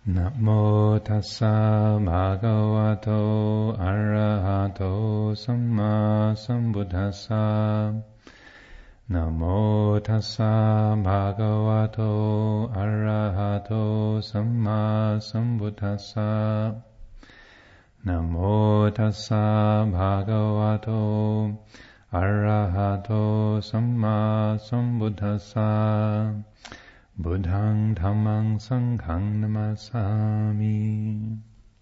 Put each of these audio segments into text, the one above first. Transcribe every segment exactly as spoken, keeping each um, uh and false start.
Namo tassa bhagavato arahato samma sambuddhassa. Namo tassa bhagavato arahato samma sambuddhassa. Namo tassa bhagavato arahato samma sambuddhassa. Buddhang dhammang sanghang namasami.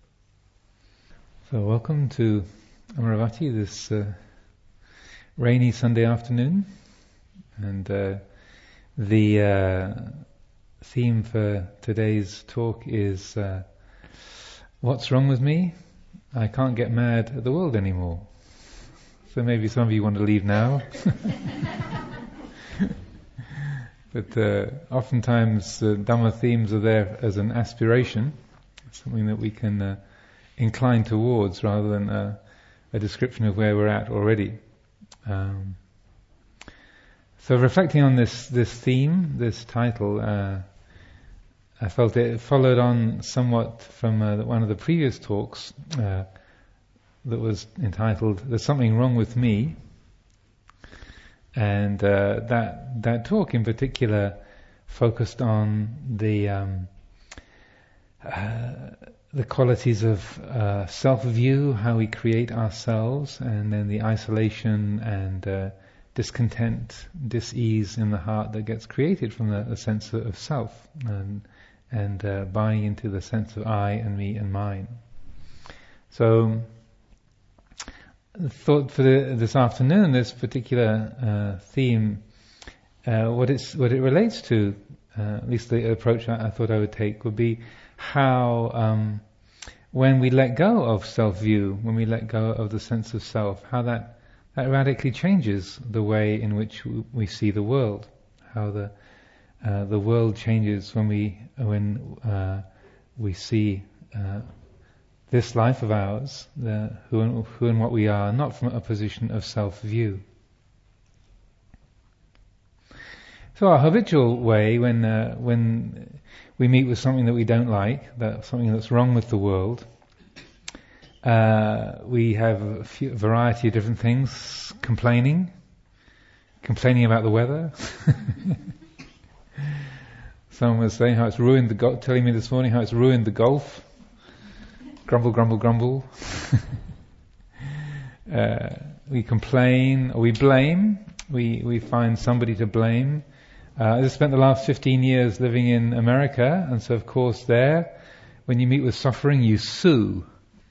So welcome to Amaravati this uh, rainy Sunday afternoon, and uh, the uh, theme for today's talk is uh, what's wrong with me? I can't get mad at the world anymore. So maybe some of you want to leave now. But uh, oftentimes uh, Dhamma themes are there as an aspiration, something that we can uh, incline towards rather than uh, a description of where we're at already. Um, so reflecting on this this theme, this title, uh, I felt it followed on somewhat from uh, one of the previous talks uh, that was entitled "There's Something Wrong with Me." And uh, that that talk in particular focused on the um, uh, the qualities of uh, self-view, how we create ourselves, and then the isolation and uh, discontent, dis-ease in the heart that gets created from the, the sense of self, and and uh, buying into the sense of I and me and mine. So, thought for the, this afternoon, this particular uh, theme, uh, what it's what it relates to, uh, at least the approach I, I thought I would take, would be how um, when we let go of self-view, when we let go of the sense of self, how that that radically changes the way in which we, we see the world. How the uh, the world changes when we when uh, we see. Uh, This life of ours, the, who, and, who and what we are, not from a position of self-view. So our habitual way, when uh, when we meet with something that we don't like, that something that's wrong with the world, uh, we have a, few, a variety of different things: complaining, complaining about the weather. Someone was saying how it's ruined the go- telling me this morning how it's ruined the golf. Grumble, grumble, grumble. uh, we complain, or we blame. We we find somebody to blame. Uh, I spent the last fifteen years living in America, and so of course there, when you meet with suffering, you sue.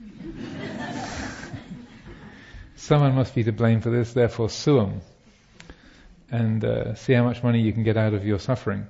Someone must be to blame for this, therefore sue them, and uh, see how much money you can get out of your suffering.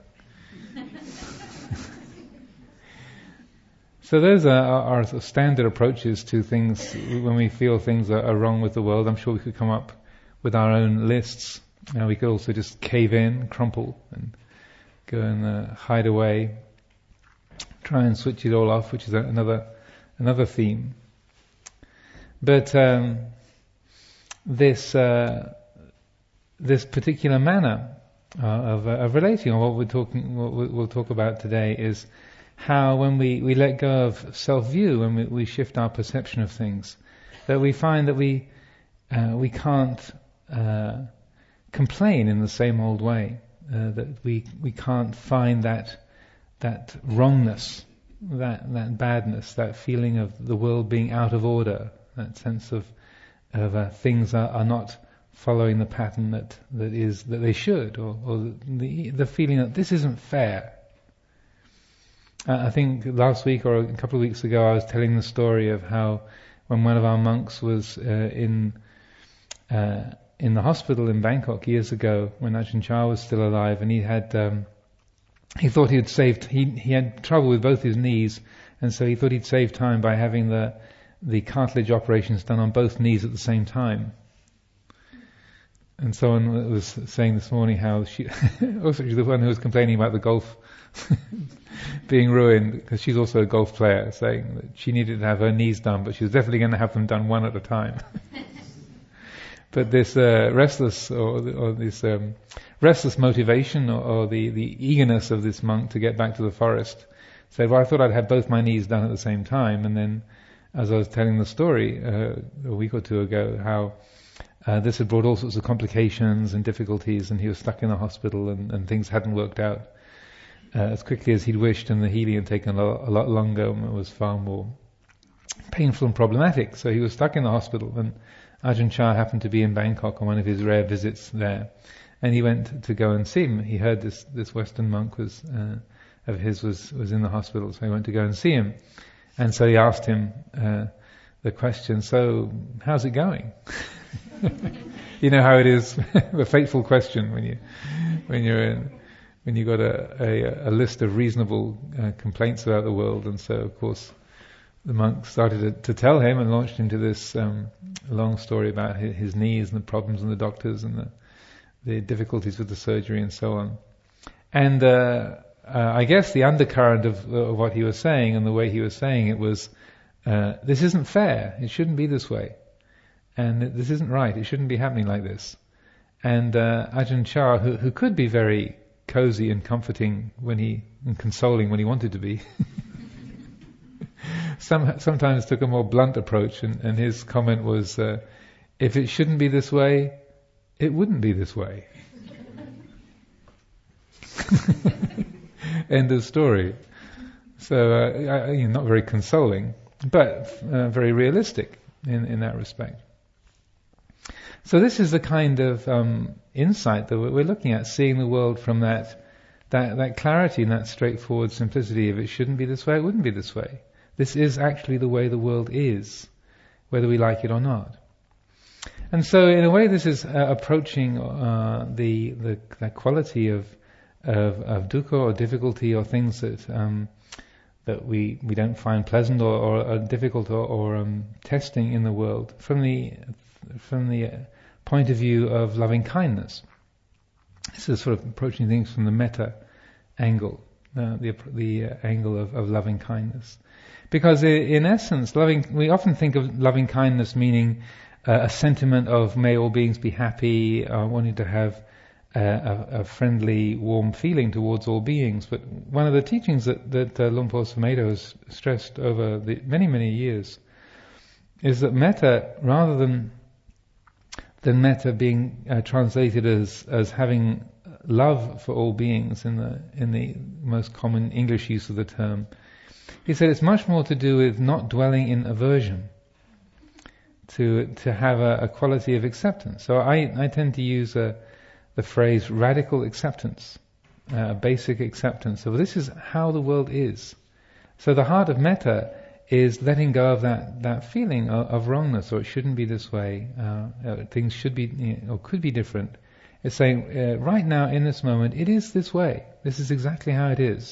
So those are our standard approaches to things when we feel things are, are wrong with the world. I'm sure we could come up with our own lists. Uh, we could also just cave in, crumple, and go and uh, hide away. Try and switch it all off, which is another another theme. But um, this uh, this particular manner uh, of, uh, of relating, or what we're talking, what we'll talk about today, is how when we, we let go of self-view, when we, we shift our perception of things, that we find that we uh, we can't uh, complain in the same old way, uh, that we we can't find that that wrongness, that that badness, that feeling of the world being out of order, that sense of of uh, things are, are not following the pattern that, that is that they should, or, or the the feeling that this isn't fair. Uh, I think last week or a couple of weeks ago I was telling the story of how when one of our monks was uh, in uh, in the hospital in Bangkok years ago, when Ajahn Chah was still alive, and he had um, he thought he had saved he he had trouble with both his knees, and so he thought he'd save time by having the the cartilage operations done on both knees at the same time. And someone was saying this morning how she, also she's the one who was complaining about the golf being ruined, because she's also a golf player, saying that she needed to have her knees done, but she was definitely going to have them done one at a time. But this uh, restless, or, or this um, restless motivation, or, or the, the eagerness of this monk to get back to the forest, said, well, I thought I'd had both my knees done at the same time. And then as I was telling the story uh, a week or two ago, how uh, this had brought all sorts of complications and difficulties, and he was stuck in the hospital, and, and things hadn't worked out uh, as quickly as he'd wished, and the healing had taken a lot, a lot longer, and it was far more painful and problematic. So he was stuck in the hospital, and Ajahn Chah happened to be in Bangkok on one of his rare visits there, and he went to go and see him. He heard this this Western monk was uh, of his was was in the hospital, so he went to go and see him. And so he asked him uh, the question, so how's it going? You know how it is, the fateful question when you when you're in, when you got a, a, a list of reasonable uh, complaints about the world. And so of course the monk started to, to tell him, and launched into this um, long story about his, his knees and the problems and the doctors and the, the difficulties with the surgery and so on. And uh, uh, I guess the undercurrent of, of what he was saying and the way he was saying it was, uh, this isn't fair, it shouldn't be this way. And this isn't right, it shouldn't be happening like this. And uh, Ajahn Chah, who, who could be very cozy and comforting when he, and consoling when he wanted to be, Some, sometimes took a more blunt approach, and, and his comment was, uh, if it shouldn't be this way, it wouldn't be this way. End of story. So, uh, I, you know, not very consoling, but uh, very realistic in, in that respect. So this is the kind of um, insight that we're looking at, seeing the world from that, that, that clarity and that straightforward simplicity. If it shouldn't be this way, it wouldn't be this way. This is actually the way the world is, whether we like it or not. And so, in a way, this is uh, approaching uh, the, the the quality of, of of dukkha or difficulty, or things that um, that we we don't find pleasant or, or are difficult or, or um, testing in the world, from the from the point of view of loving kindness. This is sort of approaching things from the metta angle, uh, the the uh, angle of, of loving kindness. Because in essence, loving, we often think of loving kindness meaning uh, a sentiment of may all beings be happy, uh, wanting to have uh, a, a friendly, warm feeling towards all beings. But one of the teachings that, that uh, Luang Por Sumedho has stressed over the many, many years is that metta, rather than than metta being uh, translated as as having love for all beings in the in the most common English use of the term, he said it's much more to do with not dwelling in aversion, to to have a, a quality of acceptance. So I, I tend to use a, the phrase radical acceptance, uh, basic acceptance. So this is how the world is. So the heart of metta is letting go of that, that feeling of, of wrongness, or it shouldn't be this way, uh, uh, things should be, you know, or could be different. It's saying, uh, right now in this moment, it is this way. This is exactly how it is.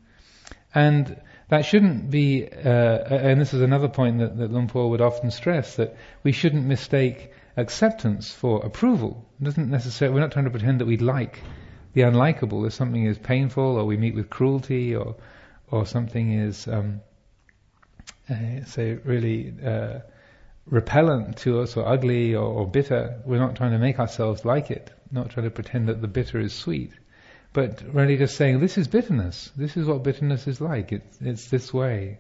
And that shouldn't be, uh, and this is another point that, that Luang Por would often stress, that we shouldn't mistake acceptance for approval. It doesn't necessarily, we're not trying to pretend that we like the unlikable. If something is painful, or we meet with cruelty, or or something is, um, uh, say, really uh, repellent to us, or ugly, or, or bitter, we're not trying to make ourselves like it, not trying to pretend that the bitter is sweet. But really just saying, this is bitterness. This is what bitterness is like. It's, it's this way.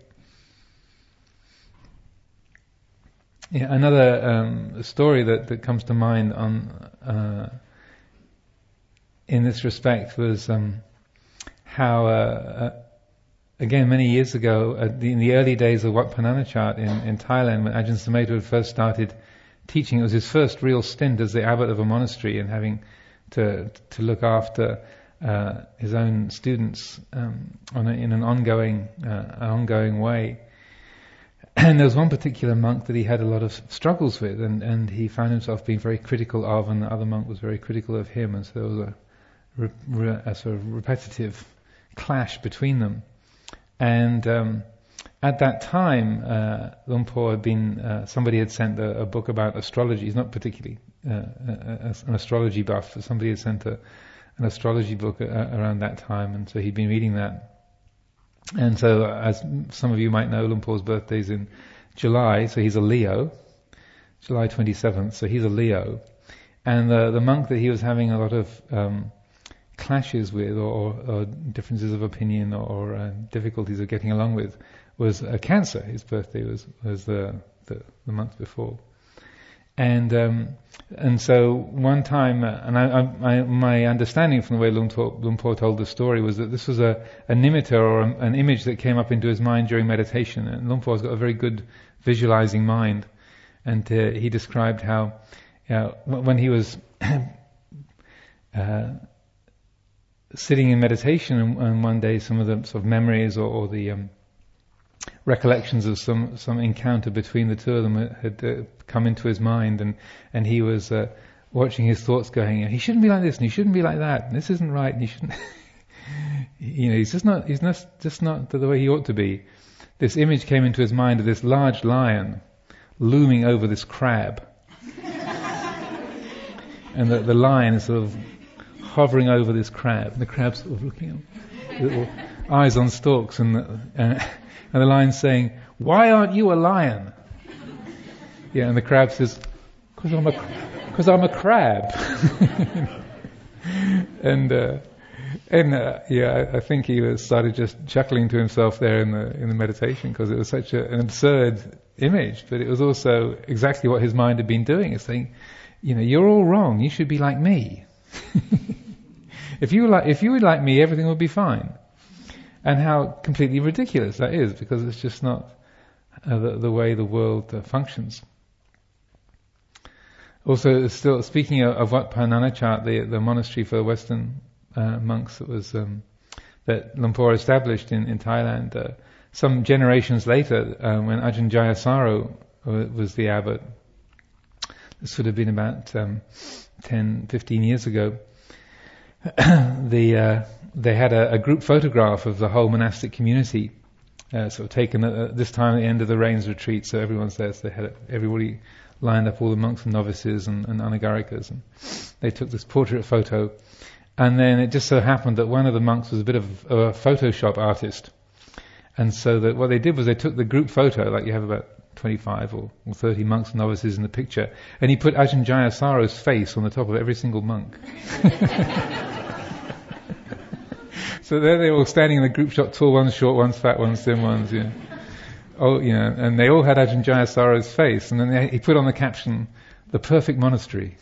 Yeah, another um, story that, that comes to mind on uh, in this respect was um, how, uh, uh, again, many years ago, uh, the, in the early days of Wat Pah Nanachat in, in Thailand, when Ajahn Sumedho had first started teaching, it was his first real stint as the abbot of a monastery and having to to look after Uh, his own students um, on a, in an ongoing, uh, an ongoing way. And there was one particular monk that he had a lot of struggles with, and, and he found himself being very critical of, and the other monk was very critical of him, and so there was a, re- re- a sort of repetitive clash between them. And um, at that time, uh, Luang Por had been, uh, somebody had sent a, a book about astrology. He's not particularly uh, a, a, an astrology buff, but somebody had sent a an astrology book uh, around that time, and so he'd been reading that. And so, uh, as some of you might know, Luang Por's birthday is in July, so he's a Leo, July twenty-seventh, so he's a Leo. And uh, the monk that he was having a lot of um, clashes with, or, or differences of opinion, or, or uh, difficulties of getting along with, was a cancer. His birthday was was the the, the month before, and um, and so one time, uh, and I, I, my understanding from the way Luang Por, Luang Por told the story was that this was a, a nimitta, or a, an image that came up into his mind during meditation. And Luang Por's got a very good visualizing mind, and uh, he described how, you know, when he was uh, sitting in meditation, and, and one day some of the sort of memories or, or the um, recollections of some, some encounter between the two of them had uh, come into his mind, and, and he was uh, watching his thoughts going, he shouldn't be like this, and he shouldn't be like that, and this isn't right, and he shouldn't... you know, he's just not, he's not, just not the way he ought to be. This image came into his mind of this large lion looming over this crab. And the, the lion is sort of hovering over this crab, and the crab's sort of looking at little eyes on stalks, and the, uh, and the lion's saying, "Why aren't you a lion?" Yeah, and the crab says, "Because I'm a, because I'm a crab." and uh, and uh, yeah, I, I think he was started just chuckling to himself there in the in the meditation, because it was such a, an absurd image, but it was also exactly what his mind had been doing. It's saying, you know, you're all wrong. You should be like me. If you were like, if you were like me, everything would be fine. And how completely ridiculous that is, because it's just not uh, the, the way the world uh, functions. Also, still speaking of, of Wat Pah Nanachat, the the monastery for Western uh, monks that was um, that Luang Por established in in Thailand. Uh, some generations later, uh, when Ajahn Jayasaro was the abbot, this would have been about um, ten, fifteen years ago. the uh, they had a, a group photograph of the whole monastic community, uh, sort of taken at, at this time at the end of the rains retreat. So everyone's there. So they had everybody lined up, all the monks and novices and, and anagarikas, and they took this portrait photo. And then it just so happened that one of the monks was a bit of a Photoshop artist, and so that what they did was they took the group photo, like you have about twenty-five or thirty monks and novices in the picture, and he put Ajahn Jayasaro's face on the top of every single monk. So there they were all standing in the group shot, tall ones, short ones, fat ones, thin ones, yeah. Oh, you know, and they all had Ajahn Jayasaro's face, and then they, he put on the caption, "The perfect monastery."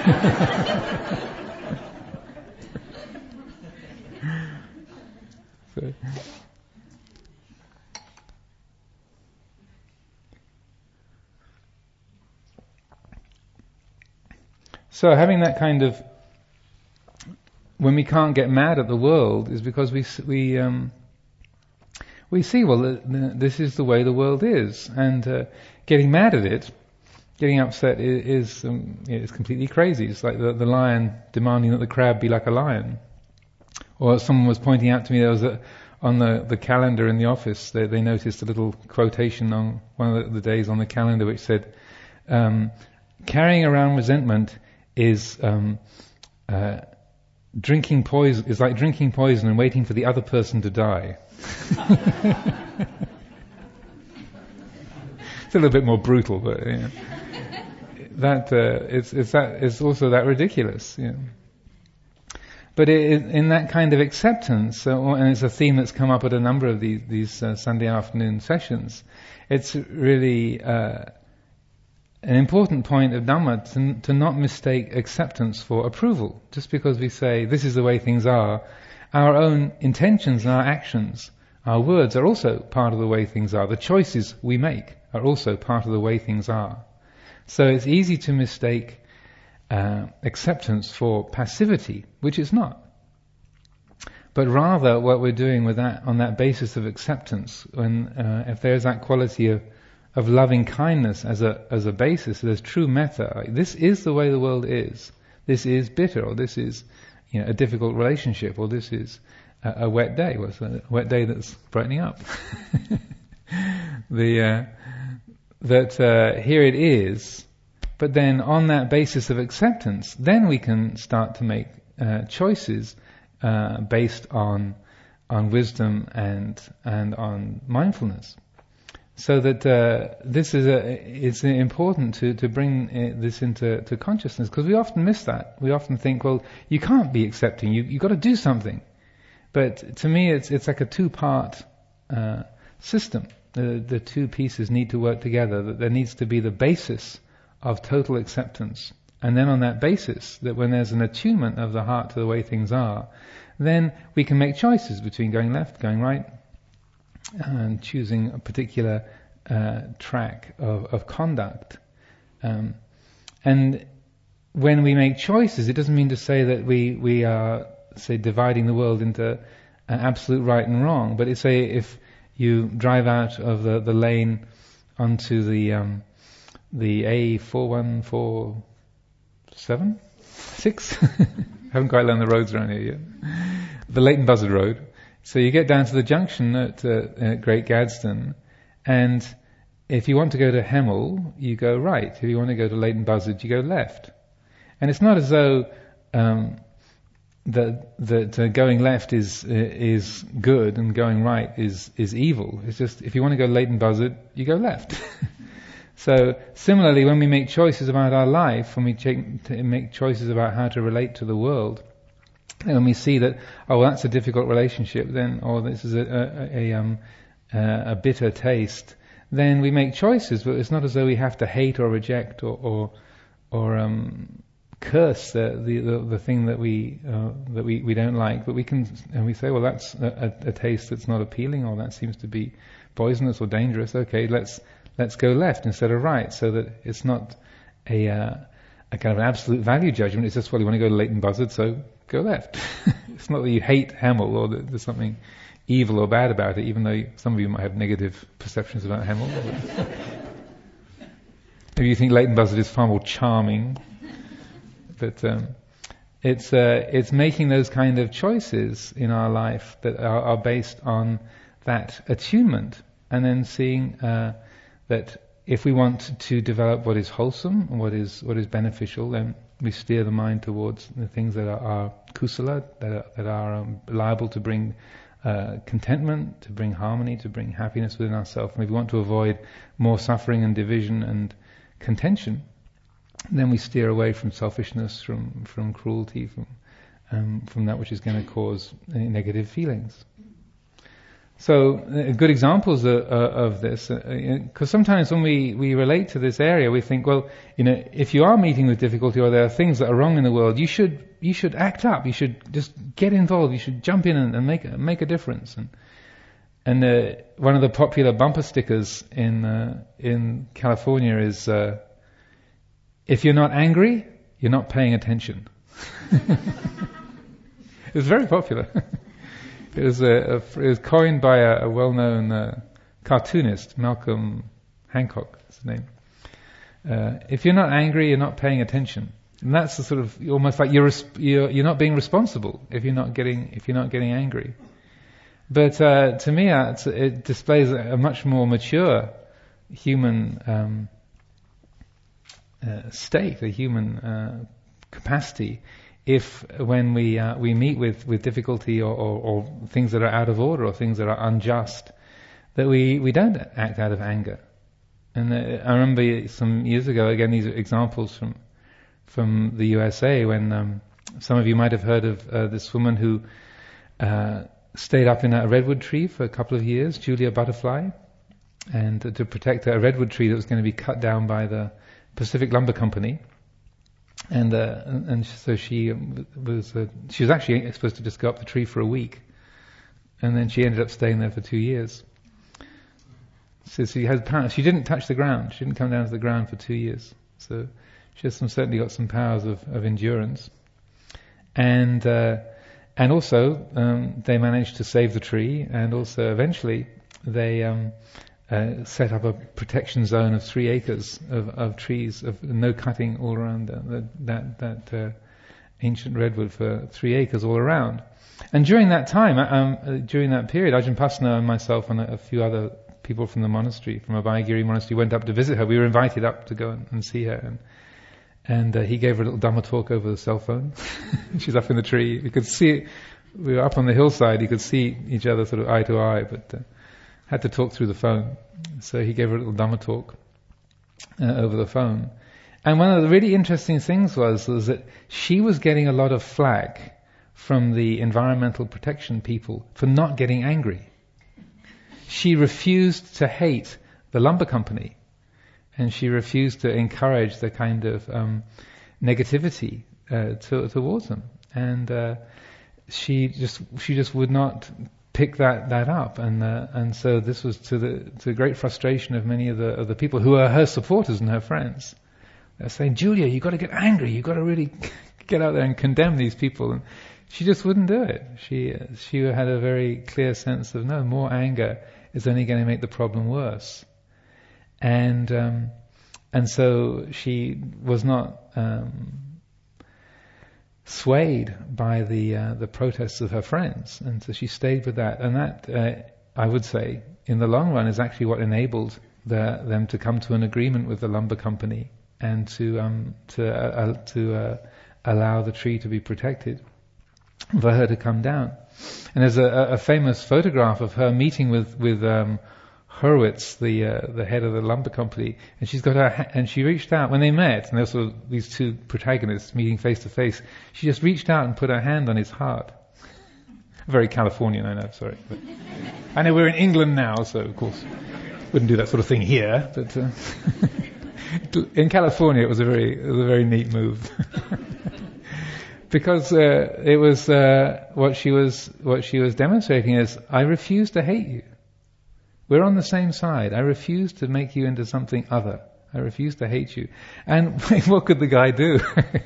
so. So having that kind of, when we can't get mad at the world, is because we we um, we see, well, the, the, this is the way the world is, and uh, getting mad at it, getting upset is is, um, is completely crazy. It's like the, the lion demanding that the crab be like a lion. Or someone was pointing out to me, there was a, on the, the calendar in the office, they, they noticed a little quotation on one of the, the days on the calendar which said, um, "Carrying around resentment is um, uh, drinking poison. Is like drinking poison and waiting for the other person to die." It's a little bit more brutal, but you know, that uh, it's it's that it's also that ridiculous. You know. But it, in that kind of acceptance, uh, and it's a theme that's come up at a number of these, these uh, Sunday afternoon sessions. It's really uh, an important point of Dhamma to, to not mistake acceptance for approval. Just because we say, this is the way things are, our own intentions and our actions, our words are also part of the way things are. The choices we make are also part of the way things are. So it's easy to mistake uh, acceptance for passivity, which it's not. But rather what we're doing with that, on that basis of acceptance, when uh, if there's that quality of of loving kindness as a as a basis, there's true metta. Like, this is the way the world is. This is bitter, or this is, you know, a difficult relationship, or this is a, a wet day. Well, it's a wet day that's brightening up. the uh, that uh, here it is, but then on that basis of acceptance, then we can start to make uh, choices uh, based on on wisdom and and on mindfulness. So that uh, this is a, it's important to, to bring uh, this into to consciousness, because we often miss that. We often think, well, you can't be accepting. You you've got to do something. But to me, it's it's like a two-part uh, system. The the two pieces need to work together. That there needs to be the basis of total acceptance, and then on that basis, that when there's an attunement of the heart to the way things are, then we can make choices between going left, going right, and choosing a particular uh, track of, of conduct. Um, and when we make choices, it doesn't mean to say that we, we are, say, dividing the world into uh, absolute right and wrong, but it's say if you drive out of the, the lane onto the um, the A four one four seven six haven't quite learned the roads around here yet. The Leighton Buzzard Road. So you get down to the junction at, uh, at Great Gadsden, and if you want to go to Hemel, you go right. If you want to go to Leighton Buzzard, you go left. And it's not as though um, that that uh, going left is uh, is good and going right is is evil. It's just if you want to go Leighton Buzzard, you go left. So similarly, when we make choices about our life, when we take, make choices about how to relate to the world, and when we see that, oh, well, that's a difficult relationship, then, or this is a, a, a, um, uh, a bitter taste, then we make choices. But it's not as though we have to hate or reject or or, or um, curse the, the the the thing that we uh, that we, we don't like. But we can, and we say, well, that's a, a, a taste that's not appealing, or that seems to be poisonous or dangerous. Okay, let's let's go left instead of right, so that it's not a uh, a kind of an absolute value judgment. It's just, well, you want to go to Leighton Buzzard, so go left. It's not that you hate Hemel or that there's something evil or bad about it, even though you, some of you might have negative perceptions about Hemel. Maybe you think Leighton Buzzard is far more charming. But um, it's uh, it's making those kind of choices in our life that are, are based on that attunement, and then seeing uh, that if we want to develop what is wholesome and what is what is beneficial, then we steer the mind towards the things that are, are kusala, that are, that are um, liable to bring uh, contentment, to bring harmony, to bring happiness within ourselves. And if we want to avoid more suffering and division and contention, then we steer away from selfishness, from from cruelty, from um, from that which is going to cause negative feelings. So, uh, good examples of, uh, of this, because uh, sometimes when we, we relate to this area, we think, well, you know, if you are meeting with difficulty or there are things that are wrong in the world, you should you should act up. You should just get involved. You should jump in and, and make make a difference. And and uh, one of the popular bumper stickers in uh, in California is, uh, if you're not angry, you're not paying attention. It's very popular. It was, a, a, it was coined by a, a well-known uh, cartoonist, Malcolm Hancock, is his name. Uh, if you're not angry, you're not paying attention, and that's the sort of almost like you're you're, you're not being responsible if you're not getting if you're not getting angry. But uh, to me, uh, it's, it displays a, a much more mature human um, uh, state, a human uh, capacity. If when we uh, we meet with, with difficulty or, or, or things that are out of order or things that are unjust, that we, we don't act out of anger. And uh, I remember some years ago, again, these are examples from from the U S A, when um, some of you might have heard of uh, this woman who uh, stayed up in a redwood tree for a couple of years, Julia Butterfly, and uh, to protect a redwood tree that was going to be cut down by the Pacific Lumber Company. And, uh, and and so she was uh, she was actually supposed to just go up the tree for a week, and then she ended up staying there for two years. So she has power. She didn't touch the ground. She didn't come down to the ground for two years. So she has some, certainly got some powers of, of endurance. And uh, and also um, they managed to save the tree, and also eventually they. Um, Uh, set up a protection zone of three acres of, of trees, of no cutting all around the, that that uh, ancient redwood for three acres all around. And during that time, um, uh, during that period, Ajahn Pasna and myself and a, a few other people from the monastery, from Abhayagiri monastery, went up to visit her. We were invited up to go and, and see her, and and uh, he gave her a little Dhamma talk over the cell phone. She's up in the tree. We could see, we were up on the hillside. You could see each other sort of eye to eye, but. Uh, had to talk through the phone. So he gave her a little Dhamma talk uh, over the phone. And one of the really interesting things was, was that she was getting a lot of flack from the environmental protection people for not getting angry. She refused to hate the lumber company, and she refused to encourage the kind of um, negativity uh, to, towards them. And uh, she just she just would not pick that, that up, and uh, and so this was to the to the great frustration of many of the of the people who are her supporters and her friends. They're saying, Julia, you've got to get angry, you've got to really get out there and condemn these people. And she just wouldn't do it. She she had a very clear sense of, no, more anger is only going to make the problem worse. And um, and so she was not um, swayed by the uh, the protests of her friends, and so she stayed with that. And that, uh, I would say, in the long run, is actually what enabled the, them to come to an agreement with the lumber company and to um, to uh, to uh, allow the tree to be protected, for her to come down. And there's a, a famous photograph of her meeting with with um, Hurwitz, the uh, the head of the lumber company, and she's got her ha- and she reached out when they met, and there were these two protagonists meeting face to face. She just reached out and put her hand on his heart. Very Californian, I know. Sorry, but I know we're in England now, so of course wouldn't do that sort of thing here. But uh, in California, it was a very it was a very neat move. Because uh, it was uh, what she was what she was demonstrating is, I refuse to hate you. We're on the same side. I refuse to make you into something other. I refuse to hate you. And what could the guy do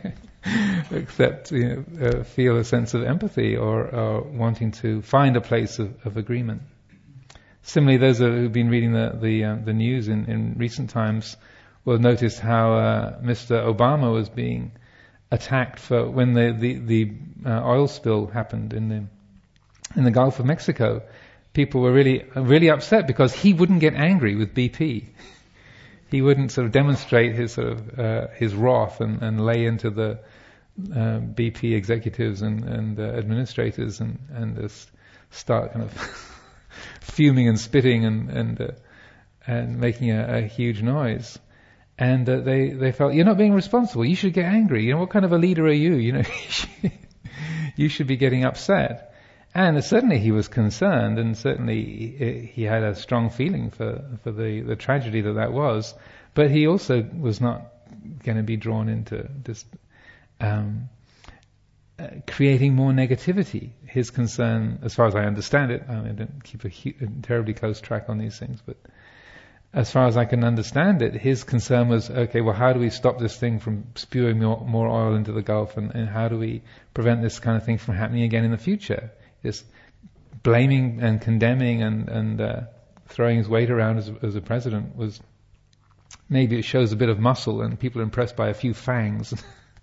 except, you know, uh, feel a sense of empathy or, or wanting to find a place of, of agreement? Similarly, those who've been reading the the, uh, the news in, in recent times will notice how uh, Mister Obama was being attacked for when the the, the uh, oil spill happened in the in the Gulf of Mexico. People were really really upset because he wouldn't get angry with B P. He wouldn't sort of demonstrate his sort of uh, his wrath and, and lay into the uh, B P executives and and uh, administrators and and just start kind of fuming and spitting and and uh, and making a, a huge noise. And uh, they, they felt, you're not being responsible, you should get angry. You know, what kind of a leader are you? You know, you should be getting upset. And certainly he was concerned, and certainly he had a strong feeling for, for the, the tragedy that that was. But he also was not going to be drawn into just um, uh, creating more negativity. His concern, as far as I understand it, I, mean, I don't keep a, hu- a terribly close track on these things, but as far as I can understand it, his concern was, okay, well, how do we stop this thing from spewing more, more oil into the Gulf, and, and how do we prevent this kind of thing from happening again in the future? Just blaming and condemning and, and uh, throwing his weight around as, as a president was, maybe it shows a bit of muscle and people are impressed by a few fangs.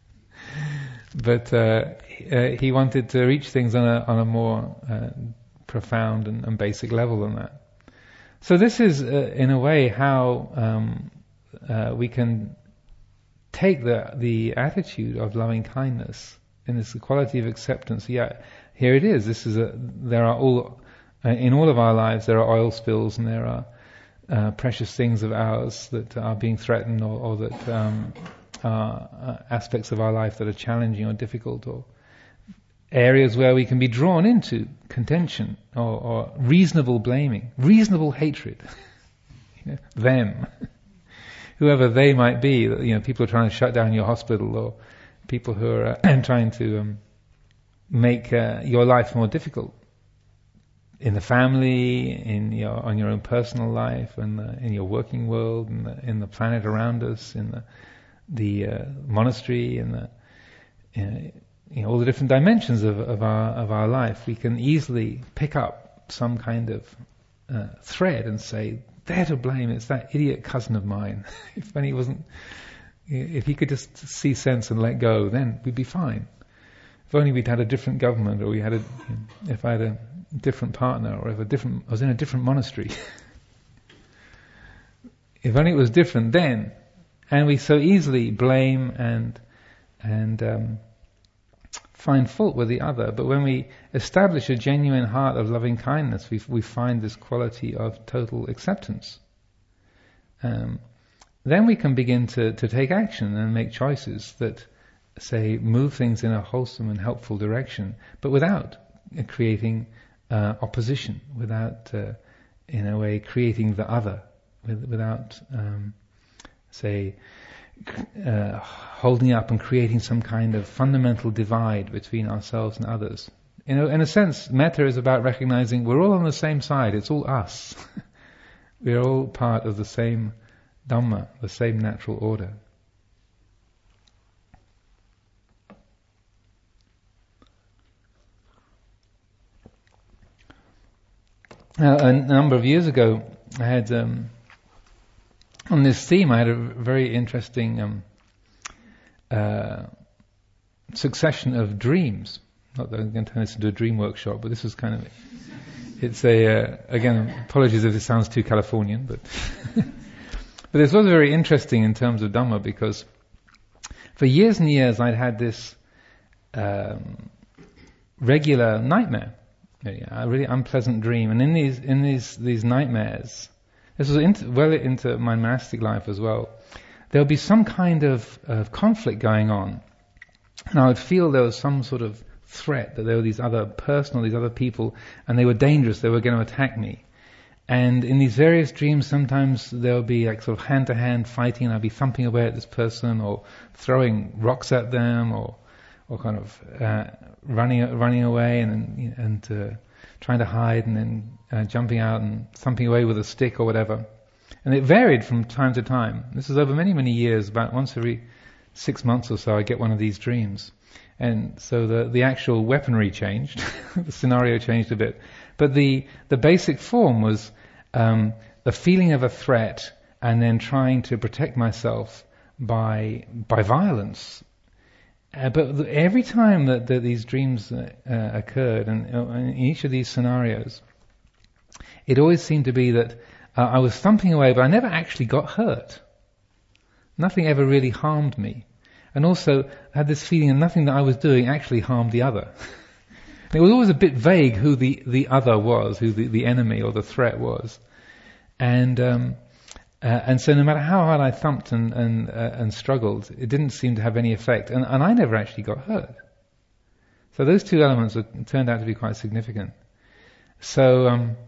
But uh, uh, he wanted to reach things on a, on a more uh, profound and, and basic level than that. So this is, uh, in a way, how um, uh, we can take the the attitude of loving kindness and this quality of acceptance. Yeah, here it is. This is a. There are all uh, in all of our lives. There are oil spills, and there are uh, precious things of ours that are being threatened, or, or that um, are uh, aspects of our life that are challenging or difficult, or areas where we can be drawn into contention or, or reasonable blaming, reasonable hatred. You know, them, whoever they might be. You know, people are trying to shut down your hospital, or people who are uh, trying to um, make uh, your life more difficult in the family, in your on your own personal life, and in your working world, in the, in the planet around us, in the the uh, monastery, in the uh, you know, all the different dimensions of, of our of our life. We can easily pick up some kind of uh, thread and say, they're to blame, it's that idiot cousin of mine. If only he wasn't, if he could just see sense and let go, then we'd be fine. If only we'd had a different government, or we had a, if I had a different partner, or if a different, I was in a different monastery. If only it was different then. And we so easily blame and and um, find fault with the other. But when we establish a genuine heart of loving kindness, we we find this quality of total acceptance. Um, then we can begin to, to take action and make choices that, say, move things in a wholesome and helpful direction, but without creating uh, opposition, without, uh, in a way, creating the other, with, without, um, say, uh, holding up and creating some kind of fundamental divide between ourselves and others. You know, in a sense, metta is about recognizing we're all on the same side. It's all us. We're all part of the same Dhamma, the same natural order. Now, a number of years ago, I had um, on this theme, I had a very interesting um, uh, succession of dreams. Not that I'm going to turn this into a dream workshop, but this was kind of, it's a, uh, again, apologies if this sounds too Californian, but but this was very interesting in terms of Dhamma, because for years and years I'd had this um, regular nightmare, a really unpleasant dream, and in these in these these nightmares, this was into, well into my monastic life as well, there would be some kind of, of conflict going on, and I would feel there was some sort of threat, that there were these other person or these other people, and they were dangerous, they were going to attack me. And in these various dreams, sometimes there would be like sort of hand-to-hand fighting, and I'd be thumping away at this person, or throwing rocks at them, or or kind of uh, running running away and and uh, trying to hide, and then uh, jumping out and thumping away with a stick or whatever. And it varied from time to time. This was over many, many years. About once every six months or so, I get one of these dreams. And so the the actual weaponry changed, the scenario changed a bit, but the the basic form was um, the feeling of a threat, and then trying to protect myself by by violence. Uh, but the, every time that, that these dreams uh, uh, occurred, and uh, in each of these scenarios, it always seemed to be that uh, I was thumping away, but I never actually got hurt. Nothing ever really harmed me. And also, I had this feeling that nothing that I was doing actually harmed the other. It was always a bit vague who the, the other was, who the, the enemy or the threat was. And um, uh, and so no matter how hard I thumped and and, uh, and struggled, it didn't seem to have any effect. And, and I never actually got hurt. So those two elements were, turned out to be quite significant. So um,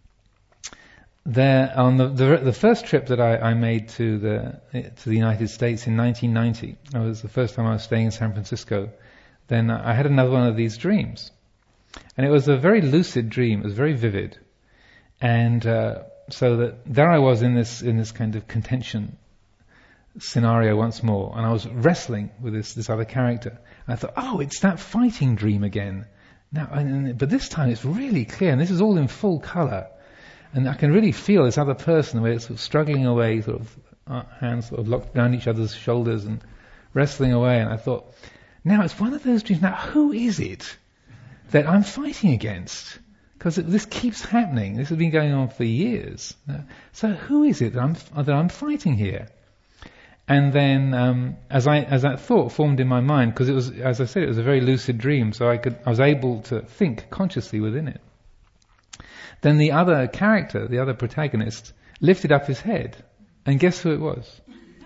there, on the, the the first trip that I, I made to the to the United States in nineteen ninety, it was the first time I was staying in San Francisco. Then I had another one of these dreams, and it was a very lucid dream. It was very vivid, and uh, so that there I was in this in this kind of contention scenario once more, and I was wrestling with this this other character. And I thought, oh, it's that fighting dream again. Now, and, but this time it's really clear, and this is all in full color. And I can really feel this other person, where it's sort of struggling away, sort of uh, hands sort of locked around each other's shoulders and wrestling away. And I thought, now it's one of those dreams. Now, who is it that I'm fighting against? Because this keeps happening. This has been going on for years. So who is it that I'm that I'm fighting here? And then, um, as I as that thought formed in my mind, because it was, as I said, it was a very lucid dream, so I could I was able to think consciously within it. Then the other character, the other protagonist, lifted up his head, and guess who it was?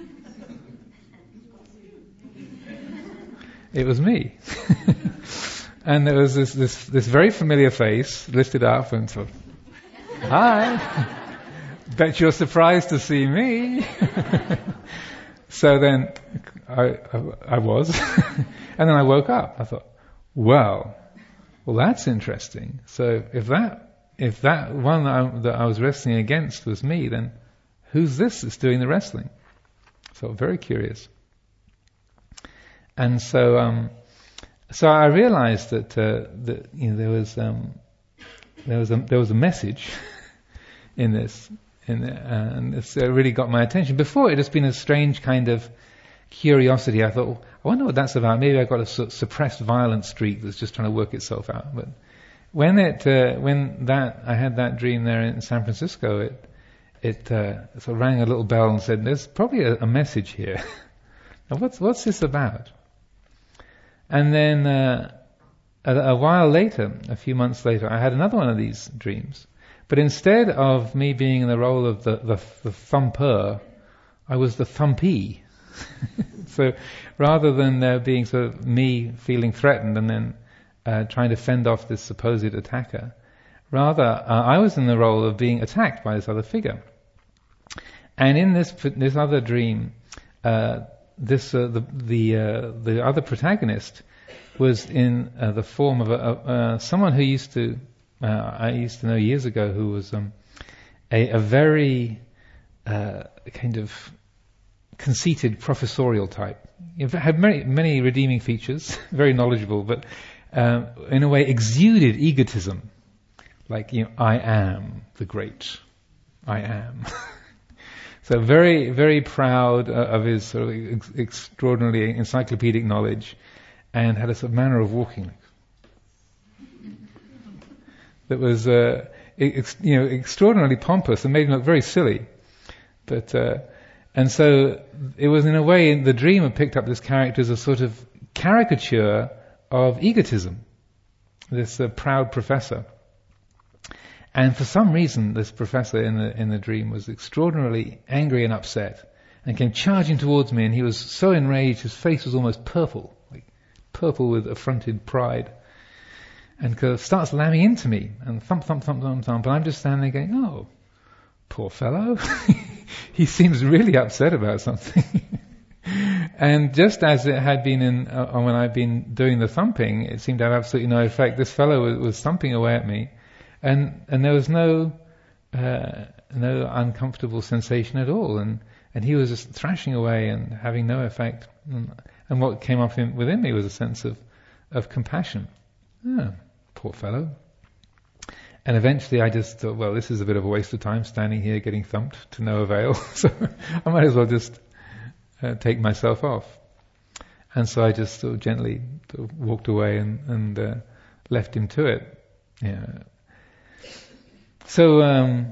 It was me. And there was this, this this very familiar face lifted up and sort of, hi, bet you're surprised to see me. So then I, I, I was, and then I woke up. I thought, wow, well that's interesting. So if that if that one that I, that I was wrestling against was me, then who's this that's doing the wrestling? So very curious. And so um, so I realized that uh, that you know there was um, there was a there was a message in this. In, uh, and it's uh, really got my attention. Before, it had just been a strange kind of curiosity. I thought, well, I wonder what that's about. Maybe I've got a su- suppressed violent streak that's just trying to work itself out. But when it, uh, when that, I had that dream there in San Francisco, it, it uh, sort of rang a little bell and said, "There's probably a, a message here. Now, what's what's this about?" And then uh, a, a while later, a few months later, I had another one of these dreams. But instead of me being in the role of the, the, the thumper, I was the thumpee. So rather than there being sort of me feeling threatened and then uh, trying to fend off this supposed attacker, rather uh, I was in the role of being attacked by this other figure. And in this this other dream, uh, this uh, the the uh, the other protagonist was in uh, the form of a, a, uh, someone who used to uh, I used to know years ago, who was um, a, a very uh, kind of conceited professorial type. He had many many redeeming features, very knowledgeable, but um, in a way exuded egotism, like, you know, I am the great, I am. So very, very proud uh, of his sort of ex- extraordinarily encyclopedic knowledge, and had a sort of manner of walking that was, uh, ex- you know, extraordinarily pompous and made him look very silly. But uh, and so it was, in a way, the dream had picked up this character as a sort of caricature of egotism. This uh, proud professor. And for some reason, this professor in the in the dream was extraordinarily angry and upset, and came charging towards me. And he was so enraged, his face was almost purple, like purple with affronted pride, and kind of starts lamming into me and thump, thump, thump, thump, thump. And I'm just standing there going, "Oh, poor fellow, he seems really upset about something." And just as it had been in uh, when I'd been doing the thumping, it seemed to have absolutely no effect. This fellow was, was thumping away at me. And and there was no uh, no uncomfortable sensation at all, and, and he was just thrashing away and having no effect. And, and what came off in, within me was a sense of of compassion. Oh, poor fellow. And eventually I just thought, well, this is a bit of a waste of time standing here getting thumped to no avail, so I might as well just uh, take myself off. And so I just sort of gently sort of walked away and, and uh, left him to it. Yeah. So, um,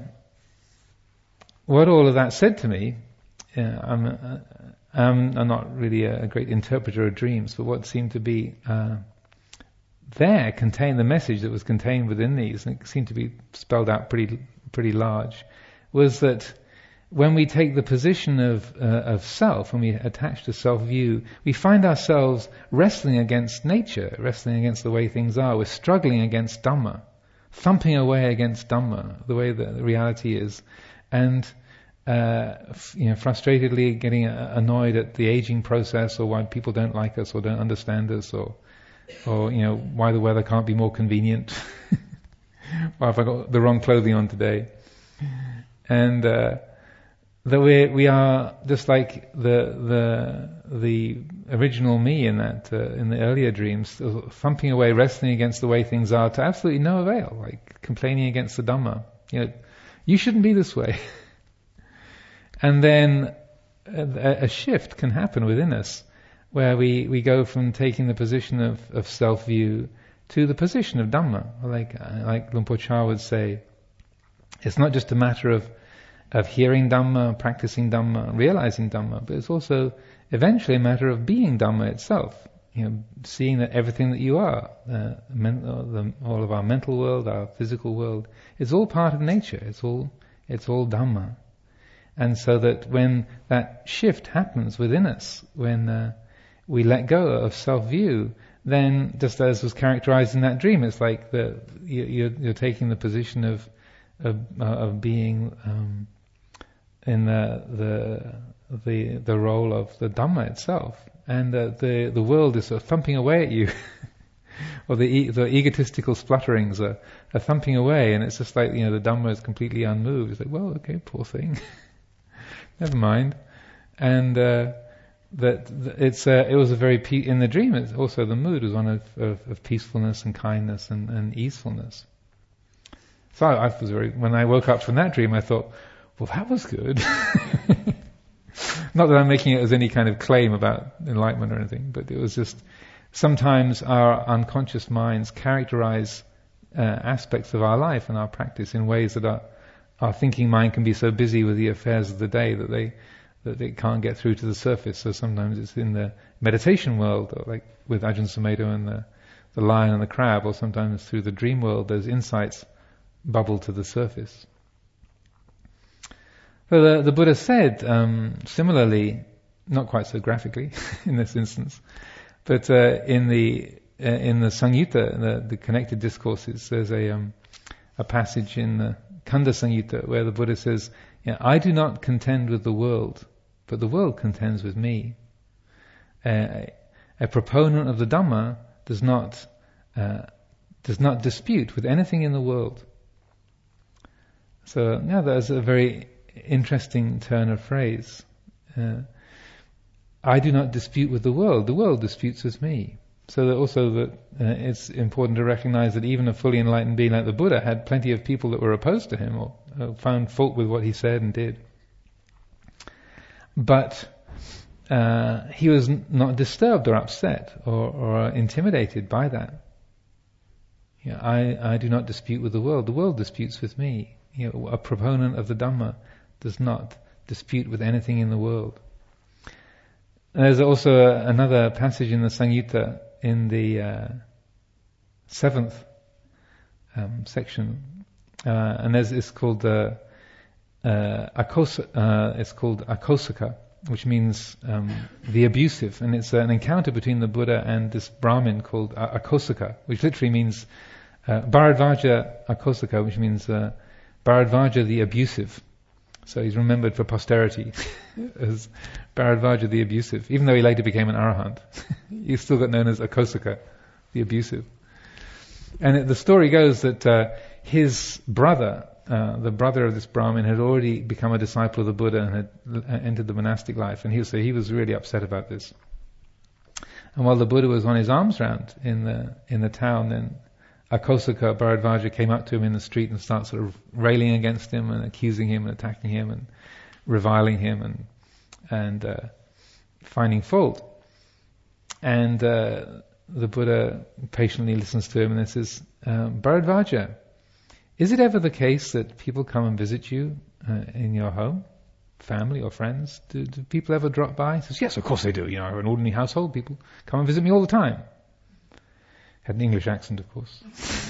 what all of that said to me, uh, I'm, uh, I'm, I'm not really a, a great interpreter of dreams, but what seemed to be uh, there contained the message that was contained within these, and it seemed to be spelled out pretty, pretty large, was that when we take the position of uh, of self, when we attach to self-view, we find ourselves wrestling against nature, wrestling against the way things are. We're struggling against Dhamma, thumping away against Dhamma, the way that the reality is, and uh, f- you know, frustratedly getting uh, annoyed at the aging process, or why people don't like us or don't understand us, or or you know, why the weather can't be more convenient, or if I got the wrong clothing on today, and uh, that we we are just like the the the original me in that uh, in the earlier dreams, thumping away, wrestling against the way things are to absolutely no avail, like complaining against the Dhamma. You know, you shouldn't be this way. And then a, a shift can happen within us, where we, we go from taking the position of, of self-view to the position of Dhamma. Like like Luang Por Chah would say, it's not just a matter of of hearing Dhamma, practicing Dhamma, realizing Dhamma, but it's also eventually a matter of being Dhamma itself. You know, seeing that everything that you are, uh, men, uh, the, all of our mental world, our physical world, is all part of nature. It's all it's all Dhamma. And so that when that shift happens within us, when uh, we let go of self-view, then just as was characterized in that dream, it's like the you, you're, you're taking the position of of, uh, of being um, in the the the the role of the Dhamma itself, and uh, the the world is sort of thumping away at you, or the e- the egotistical splutterings are, are thumping away, and it's just like, you know, the Dhamma is completely unmoved. It's like, well, okay, poor thing, never mind. And uh, that it's uh, it was a very pe- in the dream. It's also the mood was one of, of, of peacefulness and kindness and, and easefulness. So I, I was very when I woke up from that dream, I thought, well, that was good. Not that I'm making it as any kind of claim about enlightenment or anything, but it was just sometimes our unconscious minds characterize uh, aspects of our life and our practice in ways that our, our thinking mind can be so busy with the affairs of the day that they that it can't get through to the surface. So sometimes it's in the meditation world, or like with Ajahn Sumedho and the, the lion and the crab, or sometimes through the dream world, those insights bubble to the surface. So the, the Buddha said, um, similarly, not quite so graphically in this instance, but uh, in the uh, in the Samyutta, the, the connected discourses, there's a um, a passage in the Kanda Samyutta where the Buddha says, yeah, I do not contend with the world, but the world contends with me. Uh, a proponent of the Dhamma does not uh, does not dispute with anything in the world. So now there's a very interesting turn of phrase. Uh, I do not dispute with the world, the world disputes with me. So that also that uh, it's important to recognize that even a fully enlightened being like the Buddha had plenty of people that were opposed to him or uh, found fault with what he said and did. But uh, he was n- not disturbed or upset or, or intimidated by that. You know, I, I do not dispute with the world, the world disputes with me. You know, a proponent of the Dhamma does not dispute with anything in the world. And there's also a, another passage in the Samyutta in the uh, seventh um, section, uh, and there's, it's called uh, uh, akos, uh, it's called akosaka, which means um, the abusive, and it's an encounter between the Buddha and this Brahmin called uh, akosaka, which literally means uh, Bharadvaja akosaka, which means uh, Bharadvaja the abusive. So he's remembered for posterity as Bharadvaja the abusive. Even though he later became an arahant, he still got known as Akosaka, the abusive. And it, the story goes that uh, his brother, uh, the brother of this Brahmin, had already become a disciple of the Buddha and had uh, entered the monastic life. And he was, so he was really upset about this. And while the Buddha was on his alms round in the in the town, then Akosaka Bharadvaja came up to him in the street and started sort of railing against him and accusing him and attacking him and reviling him and and uh, finding fault. And uh, the Buddha patiently listens to him and says, um, Bharadvaja, is it ever the case that people come and visit you uh, in your home, family or friends? Do, do people ever drop by? He says, yes, of course they do. You know, I have an ordinary household. People come and visit me all the time. Had an English accent, of course.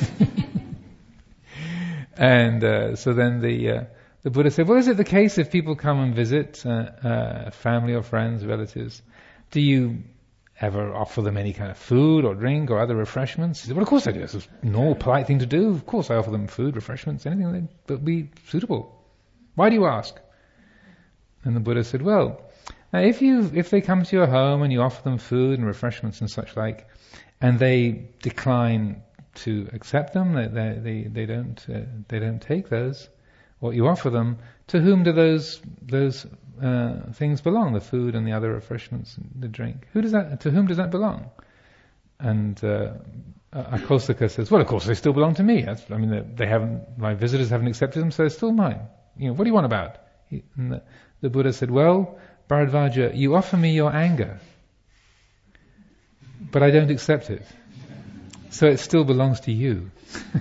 and uh, so then the uh, the Buddha said, well, is it the case if people come and visit uh, uh, family or friends, relatives, do you ever offer them any kind of food or drink or other refreshments? He said, well, of course I do. It's a normal, polite thing to do. Of course I offer them food, refreshments, anything that would be suitable. Why do you ask? And the Buddha said, well, now if you if they come to your home and you offer them food and refreshments and such like, and they decline to accept them, they they they, they don't uh, they don't take those, what you offer them, to whom do those those uh, things belong? The food and the other refreshments, and the drink. Who does that? To whom does that belong? And uh, Akosaka says, well, of course they still belong to me. That's, I mean, they, they haven't. My visitors haven't accepted them, so they're still mine. You know, what do you want about? He, and the, the Buddha said, well, Bharadvaja, you offer me your anger, but I don't accept it. So it still belongs to you.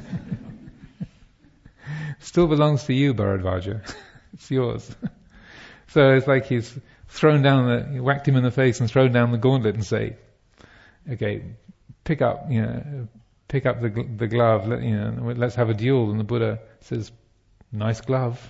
Still belongs to you, Bharadvaja. It's yours. So it's like he's thrown down the, he whacked him in the face and thrown down the gauntlet and say, okay, pick up, you know, pick up the the glove, let, you know, let's have a duel. And the Buddha says, nice glove.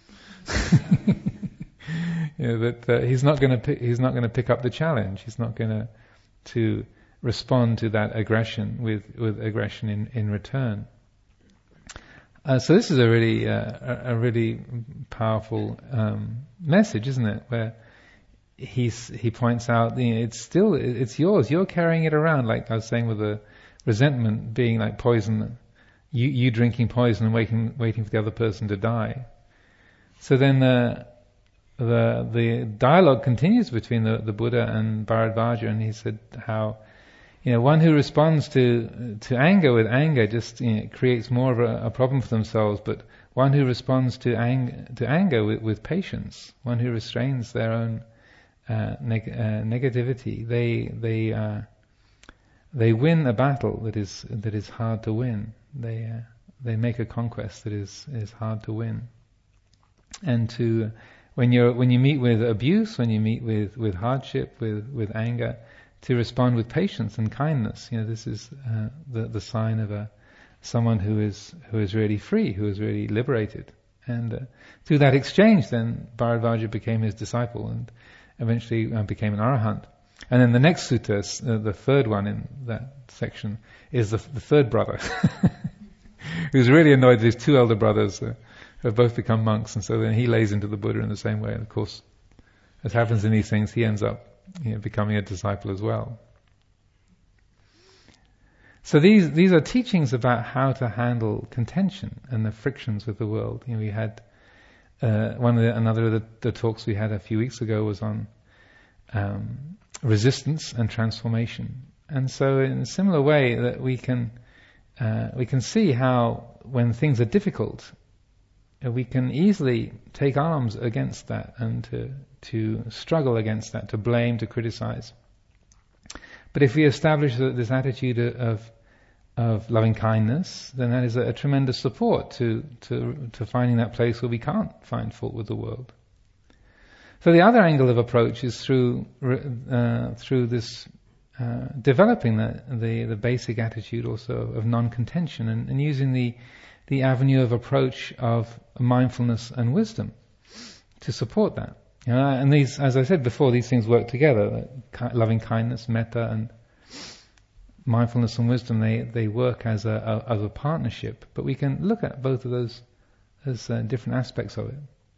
You know, that uh, he's not going to he's not going to pick up the challenge. He's not going to to respond to that aggression with with aggression in in return. Uh, so this is a really uh, a, a really powerful um, message, isn't it? Where he's he points out, you know, it's still it's yours. You're carrying it around, like I was saying, with the resentment being like poison. You you drinking poison and waiting waiting for the other person to die. So then uh, the the dialogue continues between the, the Buddha and Bharadvaja, and he said how, you know, one who responds to to anger with anger just, you know, creates more of a, a problem for themselves, but one who responds to ang- to anger with, with patience, one who restrains their own uh, neg- uh, negativity, they they uh, they win a battle that is that is hard to win. They uh, they make a conquest that is is hard to win. And to when you when you meet with abuse, when you meet with, with hardship, with, with anger, to respond with patience and kindness. You know, this is uh, the the sign of a someone who is who is really free, who is really liberated. And uh, through that exchange, then Bharadvaja became his disciple and eventually uh, became an arahant. And then the next sutta, uh, the third one in that section, is the, the third brother, who's really annoyed that his two elder brothers uh, have both become monks, and so then he lays into the Buddha in the same way. And of course, as happens in these things, he ends up, you know, becoming a disciple as well. So these these are teachings about how to handle contention and the frictions with the world. You know, we had uh, one of the, another of the, the talks we had a few weeks ago was on um, resistance and transformation. And so, in a similar way, that we can uh, we can see how when things are difficult, uh, we can easily take arms against that and to to struggle against that, to blame, to criticize. But if we establish this attitude of of loving kindness, then that is a, a tremendous support to, to to finding that place where we can't find fault with the world. So the other angle of approach is through uh, through this uh, developing the, the the basic attitude also of non-contention and, and using the the avenue of approach of mindfulness and wisdom to support that. You know, and these, as I said before, these things work together. Loving kindness, metta, and mindfulness and wisdom, they, they work as a, a as a partnership. But we can look at both of those as uh, different aspects of it.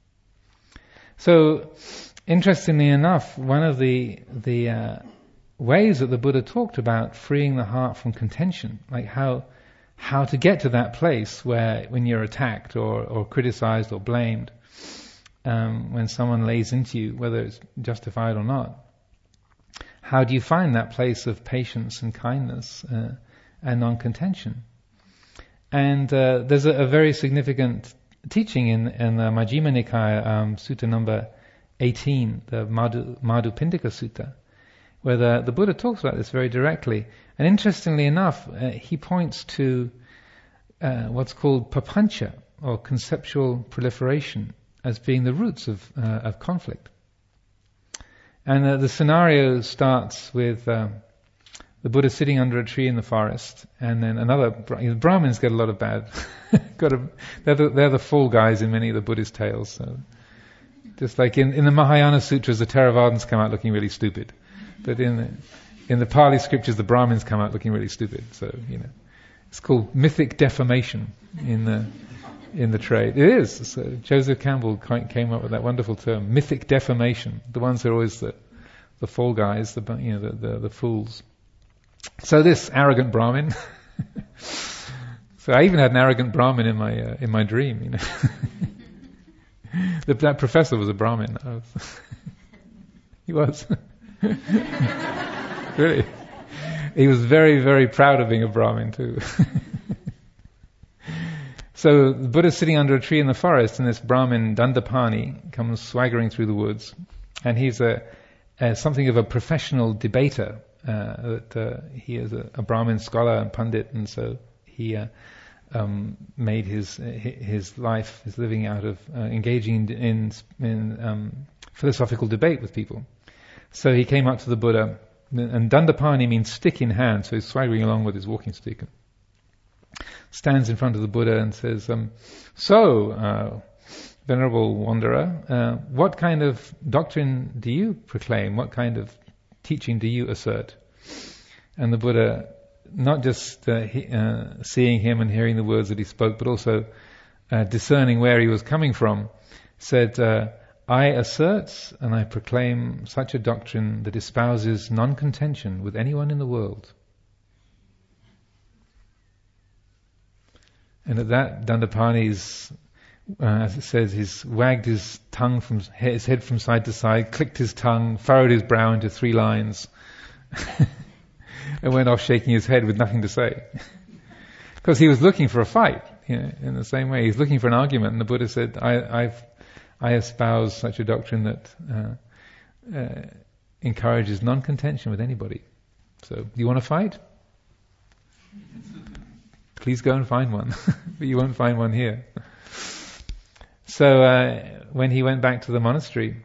So, interestingly enough, one of the the uh, ways that the Buddha talked about freeing the heart from contention, like how how to get to that place where when you're attacked or, or criticized or blamed, um, when someone lays into you, whether it's justified or not, how do you find that place of patience and kindness uh, and non-contention? And uh, there's a, a very significant teaching in, in the Majjhima Nikaya, um, sutta number eighteen, the Madhu, Madhupindika Sutta, where the, the Buddha talks about this very directly. And interestingly enough, uh, he points to uh, what's called papancha, or conceptual proliferation, as being the roots of uh, of conflict. And uh, the scenario starts with uh, the Buddha sitting under a tree in the forest, and then another. You know, Brahmins get a lot of bad. got a, they're the, they're the fall guys in many of the Buddhist tales. So, just like in, in the Mahayana Sutras, the Theravadins come out looking really stupid, but in the, in the Pali scriptures, the Brahmins come out looking really stupid. So you know, it's called mythic defamation in the in the trade. It is. So Joseph Campbell came up with that wonderful term, mythic defamation. The ones who are always the, the fall guys, the you know the, the, the fools. So this arrogant Brahmin. So I even had an arrogant Brahmin in my uh, in my dream. You know, the, that professor was a Brahmin. I was he was really. He was very very proud of being a Brahmin too. So the Buddha's sitting under a tree in the forest, and this Brahmin Dandapani comes swaggering through the woods, and he's a, a something of a professional debater. Uh, that uh, he is a, a Brahmin scholar and Pandit, and so he uh, um, made his his life, his living out of uh, engaging in in, in um, philosophical debate with people. So he came up to the Buddha, and Dandapani means stick in hand, so he's swaggering along with his walking stick. And stands in front of the Buddha and says, um, so, uh, Venerable Wanderer, uh, what kind of doctrine do you proclaim? What kind of teaching do you assert? And the Buddha, not just uh, he, uh, seeing him and hearing the words that he spoke, but also uh, discerning where he was coming from, said, uh, I assert and I proclaim such a doctrine that espouses non-contention with anyone in the world. And at that, Dandapani's, uh, as it says, he's wagged his tongue from his head from side to side, clicked his tongue, furrowed his brow into three lines, and went off shaking his head with nothing to say. Because he was looking for a fight, you know, in the same way. He's looking for an argument, and the Buddha said, I, I've, I espouse such a doctrine that uh, uh, encourages non-contention with anybody. So, do you want to fight? Please go and find one, but you won't find one here. So uh, when he went back to the monastery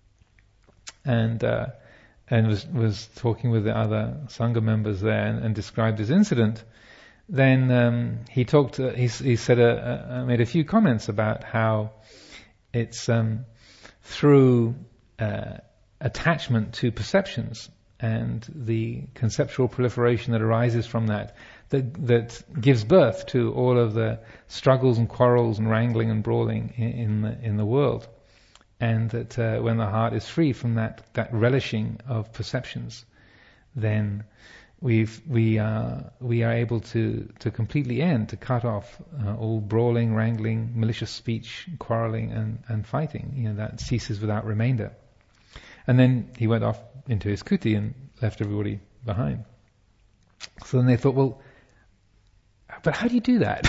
and uh, and was was talking with the other Sangha members there and, and described his incident, then um, he talked. Uh, he, he said a, a, made a few comments about how it's um, through uh, attachment to perceptions and the conceptual proliferation that arises from that, that that gives birth to all of the struggles and quarrels and wrangling and brawling in, in the in the world, and that uh, when the heart is free from that that relishing of perceptions, then we've we are we are able to to completely end, to cut off uh, all brawling, wrangling, malicious speech, quarreling, and and fighting. You know, that ceases without remainder. And then he went off into his kuti and left everybody behind. So then they thought, well, but how do you do that?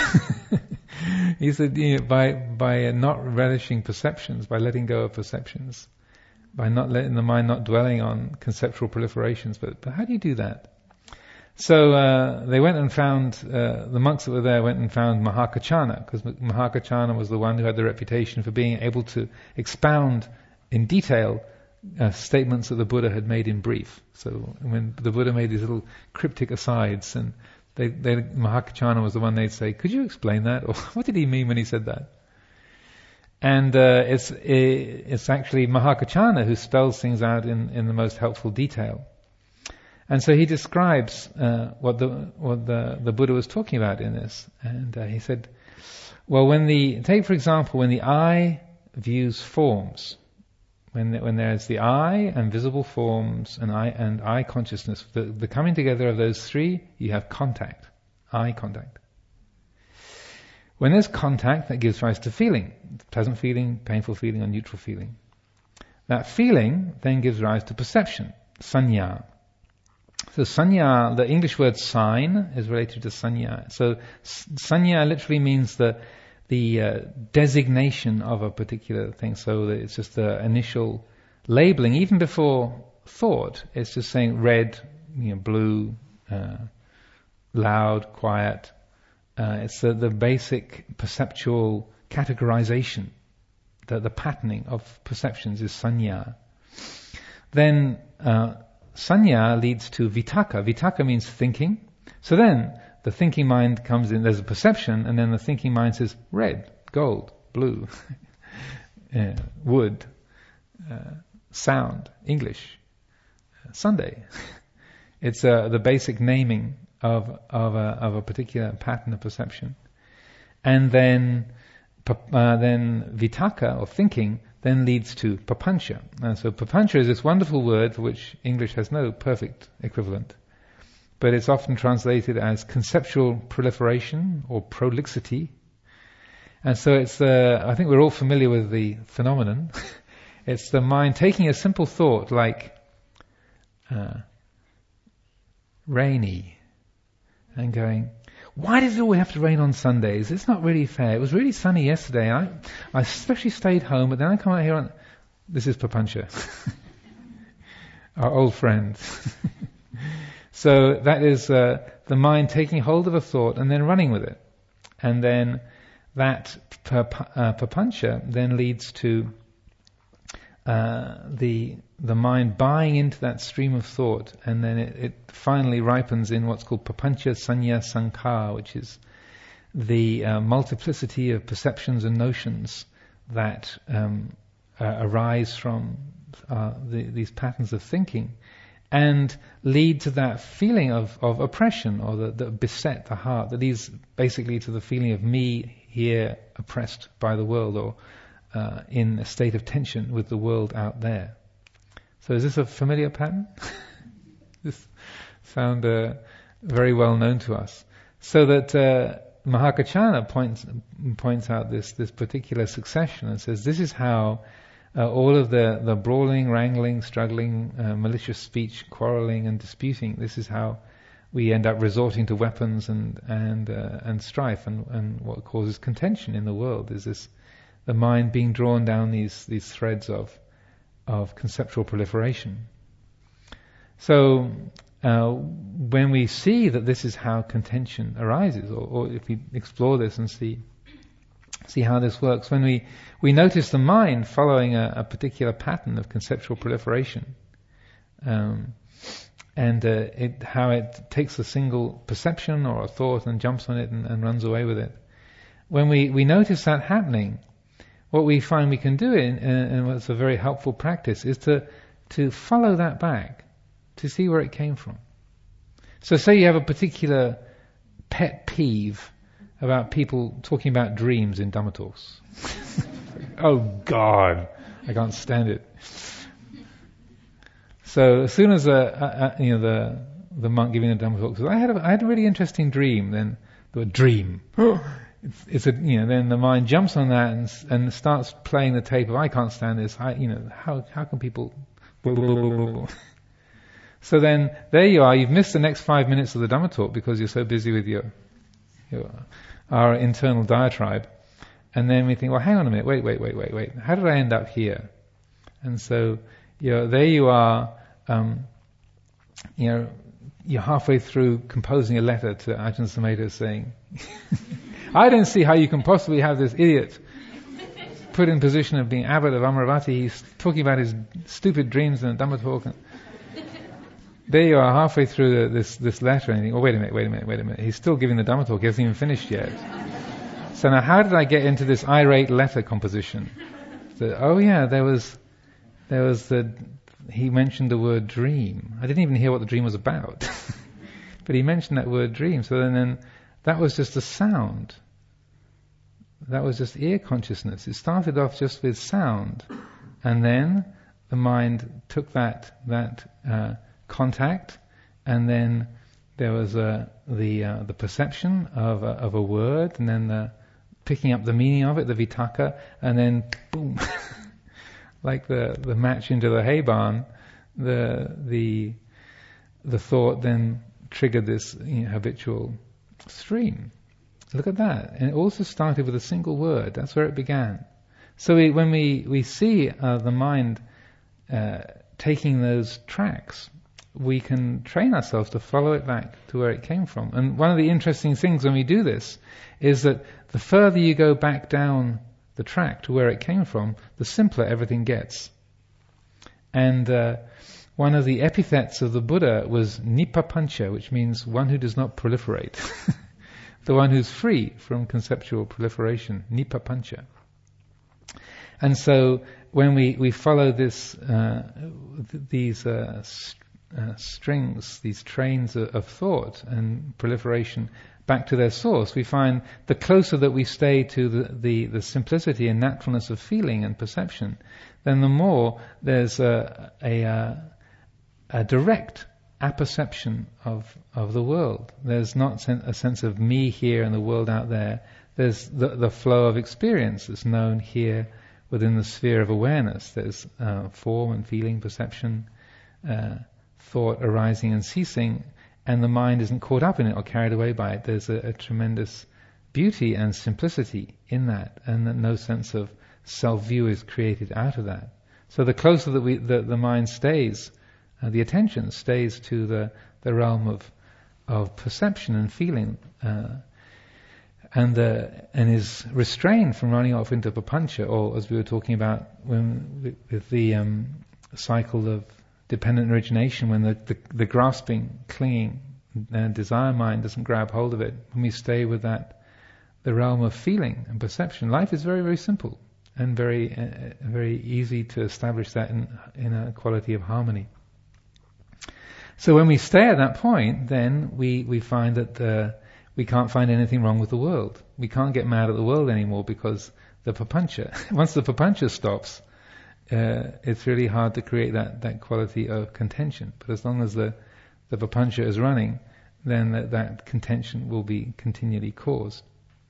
He said, you know, by by not relishing perceptions, by letting go of perceptions, by not letting the mind not dwelling on conceptual proliferations. But but how do you do that? So uh, they went and found uh, the monks that were there went and found Mahakachana, because Mahakachana was the one who had the reputation for being able to expound in detail Uh, statements that the Buddha had made in brief. So when the Buddha made these little cryptic asides, and they, they, Mahakachana was the one they'd say, "Could you explain that?" Or "What did he mean when he said that?" And uh, it's it's actually Mahakachana who spells things out in, in the most helpful detail. And so he describes uh, what the what the the Buddha was talking about in this. And uh, he said, "Well, when the take for example, when the eye views forms." When when there's the eye and visible forms and eye and eye consciousness, the, the coming together of those three, you have contact, eye contact. When there's contact, that gives rise to feeling, pleasant feeling, painful feeling, or neutral feeling. That feeling then gives rise to perception, sanya. So sanya, the English word sign, is related to sanya. So sanya literally means the the uh, designation of a particular thing. So that it's just the initial labeling, even before thought. It's just saying red, you know, blue, uh, loud, quiet. Uh, it's the, the basic perceptual categorization. The, the patterning of perceptions is sanya. Then uh, sanya leads to vitaka. Vitaka means thinking. So then the thinking mind comes in, there's a perception, and then the thinking mind says red, gold, blue, uh, wood, uh, sound, English, uh, Sunday. It's uh, the basic naming of of a, of a particular pattern of perception. And then uh, then vitaka, or thinking, then leads to papancha. And so papancha is this wonderful word for which English has no perfect equivalent. But it's often translated as conceptual proliferation or prolixity. And so it's the, I think we're all familiar with the phenomenon. It's the mind taking a simple thought like uh, rainy and going, why does it always have to rain on Sundays? It's not really fair. It was really sunny yesterday. I, I especially stayed home, but then I come out here and this is papancha. Our old friend. So that is uh, the mind taking hold of a thought and then running with it. And then that pap- uh, papancha then leads to uh, the the mind buying into that stream of thought, and then it, it finally ripens in what's called papancha sanya sankhara, which is the uh, multiplicity of perceptions and notions that um, uh, arise from uh, the, these patterns of thinking, and lead to that feeling of, of oppression, or that, that beset the heart, that leads basically to the feeling of me here oppressed by the world, or uh, in a state of tension with the world out there. So is this a familiar pattern? This sound uh, very well known to us. So that uh, Mahakachana points points out this this particular succession and says this is how Uh, all of the, the brawling, wrangling, struggling, uh, malicious speech, quarreling and disputing, this is how we end up resorting to weapons and and uh, and strife, and, and what causes contention in the world is this, the mind being drawn down these, these threads of of conceptual proliferation. So uh, when we see that this is how contention arises, or, or if we explore this and see See how this works. When we, we notice the mind following a, a particular pattern of conceptual proliferation, um, and uh, it, how it takes a single perception or a thought and jumps on it and, and runs away with it. When we, we notice that happening, what we find we can do, in, and what's a very helpful practice, is to to follow that back, to see where it came from. So say you have a particular pet peeve about people talking about dreams in Dhamma talks. Oh God, I can't stand it. So as soon as a, a, a, you know the the monk giving the Dhamma talk says, I had a, I had a really interesting dream, then the word dream. It's, it's a you know then the mind jumps on that and and starts playing the tape of I can't stand this. I you know how how can people. So then there you are. You've missed the next five minutes of the Dhamma talk because you're so busy with your your our internal diatribe. And then we think, well, hang on a minute. Wait, wait, wait, wait, wait. How did I end up here? And so you know there you are. Um, you know you're halfway through composing a letter to Ajahn Sumedho saying. I don't see how you can possibly have this idiot put in position of being abbot of Amaravati. He's talking about his stupid dreams in a Dhamma talk. And there you are, halfway through the, this this letter, and you think, oh, wait a minute, wait a minute, wait a minute. He's still giving the Dhamma talk. He hasn't even finished yet. So now, how did I get into this irate letter composition? So, oh yeah, there was there was the he mentioned the word dream. I didn't even hear what the dream was about, but he mentioned that word dream. So then. then That was just a sound. That was just ear consciousness. It started off just with sound, and then the mind took that that uh, contact, and then there was uh, the uh, the perception of a, of a word, and then the picking up the meaning of it, the vitaka, and then boom, like the the match into the hay barn, the the the thought then triggered this you know, habitual stream. Look at that. And it also started with a single word. That's where it began. So we, when we, we see uh, the mind uh, taking those tracks, we can train ourselves to follow it back to where it came from. And one of the interesting things when we do this is that the further you go back down the track to where it came from, the simpler everything gets. And uh, one of the epithets of the Buddha was Nippapancha, which means one who does not proliferate. The one who's free from conceptual proliferation, Nippapancha. And so when we, we follow this, uh, th- these uh, st- uh, strings, these trains of, of thought and proliferation back to their source, we find the closer that we stay to the, the, the simplicity and naturalness of feeling and perception, then the more there's a, a, a a direct apperception of of the world. There's not sen- a sense of me here and the world out there. There's the, the flow of experience that's known here within the sphere of awareness. There's uh, form and feeling, perception, uh, thought arising and ceasing, and the mind isn't caught up in it or carried away by it. There's a, a tremendous beauty and simplicity in that, and that no sense of self-view is created out of that. So the closer that we the, the mind stays, Uh, the attention stays to the, the realm of of perception and feeling, uh, and uh, and is restrained from running off into papancha, or as we were talking about when with, with the um, cycle of dependent origination, when the, the, the grasping, clinging, uh, desire mind doesn't grab hold of it. When we stay with that, the realm of feeling and perception, life is very, very simple and very uh, very easy to establish that in in a quality of harmony. So when we stay at that point, then we, we find that uh, we can't find anything wrong with the world. We can't get mad at the world anymore because the papancha, once the papancha stops, uh, it's really hard to create that, that quality of contention. But as long as the, the papancha is running, then that, that contention will be continually caused.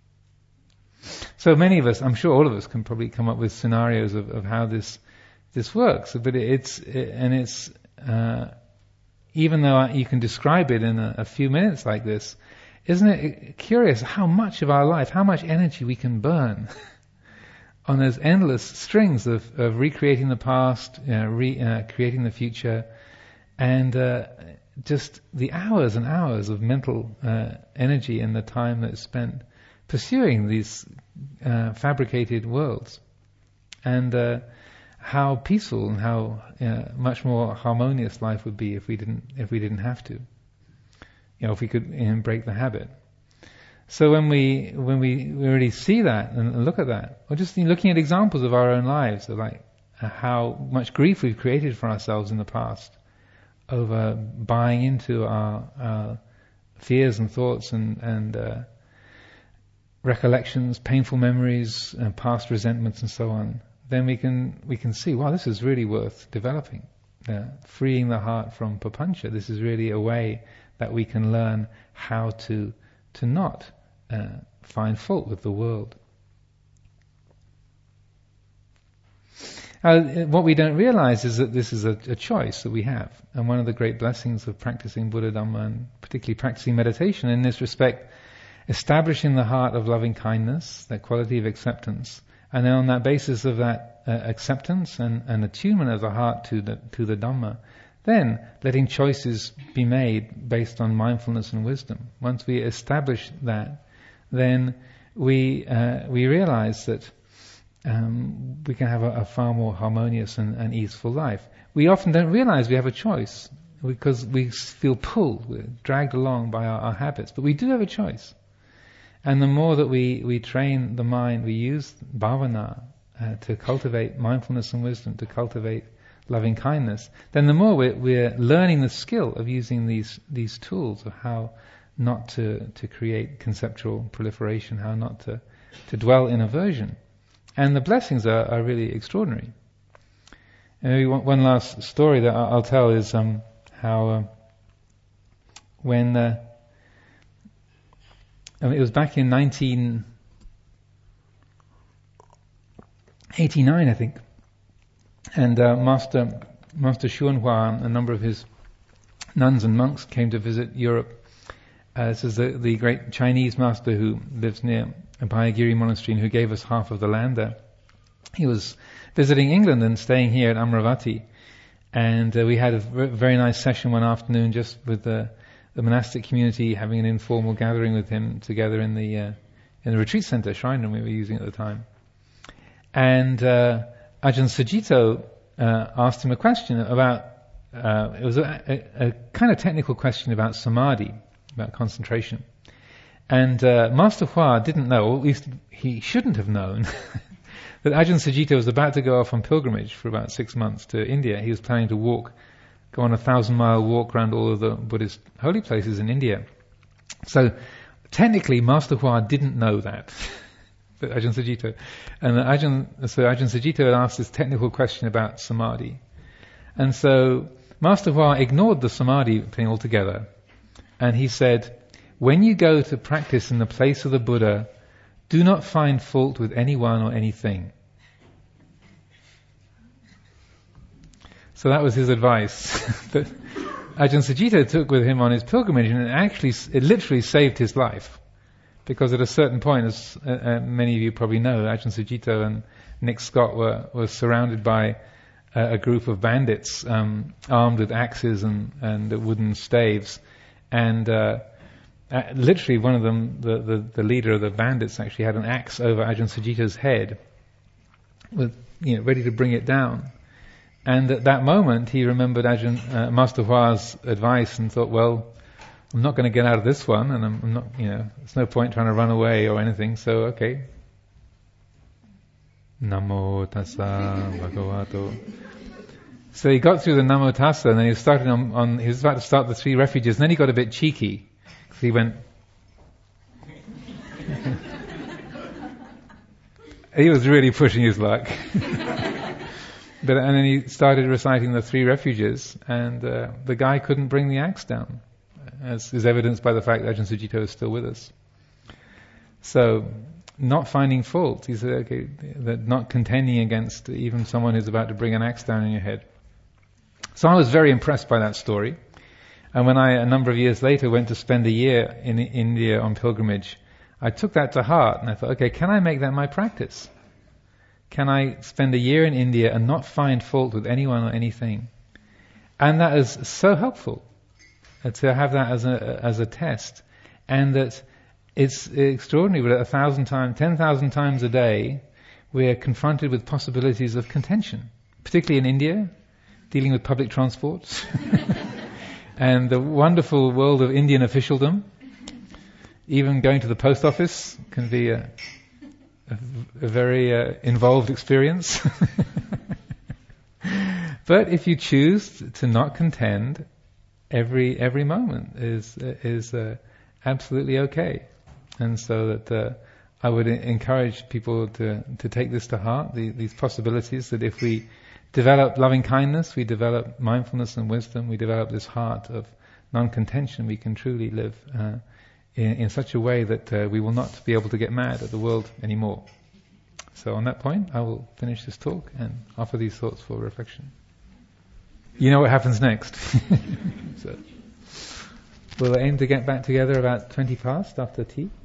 So many of us, I'm sure all of us, can probably come up with scenarios of, of how this this works. But it's it, and it's uh, even though you can describe it in a, a few minutes like this, isn't it curious how much of our life, how much energy we can burn on those endless strings of, of recreating the past, you know, re, uh, creating the future, and uh, just the hours and hours of mental uh, energy and the time that's spent pursuing these uh, fabricated worlds, and uh, how peaceful and how uh, much more harmonious life would be if we didn't if we didn't have to. You know, if we could you know, break the habit. So when we when we really see that and look at that, or just looking at examples of our own lives, of like how much grief we've created for ourselves in the past over buying into our, our fears and thoughts and, and uh, recollections, painful memories, uh, past resentments and so on, then we can we can see, wow, this is really worth developing. Uh, freeing the heart from papancha. This is really a way that we can learn how to to not uh, find fault with the world. Uh, what we don't realize is that this is a, a choice that we have. And one of the great blessings of practicing Buddha Dhamma, and particularly practicing meditation in this respect, establishing the heart of loving kindness, that quality of acceptance, and then on that basis of that uh, acceptance and, and attunement of the heart to the, to the Dhamma, then letting choices be made based on mindfulness and wisdom. Once we establish that, then we uh, we realize that Um, we can have a, a far more harmonious and, and easeful life. We often don't realize we have a choice because we feel pulled, we're dragged along by our, our habits. But we do have a choice. And the more that we, we train the mind, we use bhavana uh, to cultivate mindfulness and wisdom, to cultivate loving kindness, then the more we're, we're learning the skill of using these these tools of how not to, to create conceptual proliferation, how not to, to dwell in aversion. And the blessings are, are really extraordinary. And maybe one, one last story that I'll tell is um, how uh, when uh, I mean, it was back in nineteen eighty-nine, I think, and uh, Master Master Xuanhua and a number of his nuns and monks came to visit Europe. Uh, this is the, the great Chinese master who lives near Abhayagiri Monastery and who gave us half of the land there. He was visiting England and staying here at Amravati, and uh, we had a very nice session one afternoon just with the, the monastic community, having an informal gathering with him together in the uh, in the retreat center, shrine room we were using at the time. And uh, Ajahn Sujito uh, asked him a question about, uh, it was a, a, a kind of technical question about samadhi, about concentration. And uh, Master Hua didn't know, or at least he shouldn't have known, that Ajahn Sujito was about to go off on pilgrimage for about six months to India. He was planning to walk, go on a thousand mile walk around all of the Buddhist holy places in India. So technically Master Hua didn't know that, that Ajahn Sujito. And Ajahn, so Ajahn Sujito had asked this technical question about samadhi. And so Master Hua ignored the samadhi thing altogether. And he said, when you go to practice in the place of the Buddha, do not find fault with anyone or anything. So that was his advice that Ajahn Sujito took with him on his pilgrimage, and it actually, it literally saved his life. Because at a certain point, as uh, uh, many of you probably know, Ajahn Sujito and Nick Scott were, were surrounded by uh, a group of bandits um, armed with axes and, and wooden staves. And uh, uh, literally one of them, the, the, the leader of the bandits, actually had an axe over Ajahn Sujito's head, with, you know, ready to bring it down. And at that moment, he remembered Ajahn uh, Master Hua's advice and thought, well, I'm not going to get out of this one, and I'm, I'm not, you know, there's no point trying to run away or anything. So, okay. Namo tassa bhagavato. So he got through the Namo tassa, and then he was starting on, on. He was about to start the three refuges, and then he got a bit cheeky. So he went. He was really pushing his luck. But and then he started reciting the three refuges, and uh, the guy couldn't bring the axe down, as is evidenced by the fact that Ajahn Sujito is still with us. So, not finding fault, he said, okay, that not contending against even someone who's about to bring an axe down on your head. So I was very impressed by that story. And when I, a number of years later, went to spend a year in India on pilgrimage, I took that to heart, and I thought, okay, can I make that my practice? Can I spend a year in India and not find fault with anyone or anything? And that is so helpful, uh, to have that as a as a test. And that it's extraordinary, but a thousand times, ten thousand times a day, we're confronted with possibilities of contention, particularly in India, dealing with public transport, and the wonderful world of Indian officialdom. Even going to the post office can be a, a, a very uh, involved experience. But if you choose to not contend, every every moment is is uh, absolutely okay. And so that uh, I would encourage people to to take this to heart, the, these possibilities that if we develop loving kindness, we develop mindfulness and wisdom, we develop this heart of non-contention, we can truly live uh, in, in such a way that uh, we will not be able to get mad at the world anymore. So on that point, I will finish this talk and offer these thoughts for reflection. You know what happens next. So we'll aim to get back together about twenty past after tea.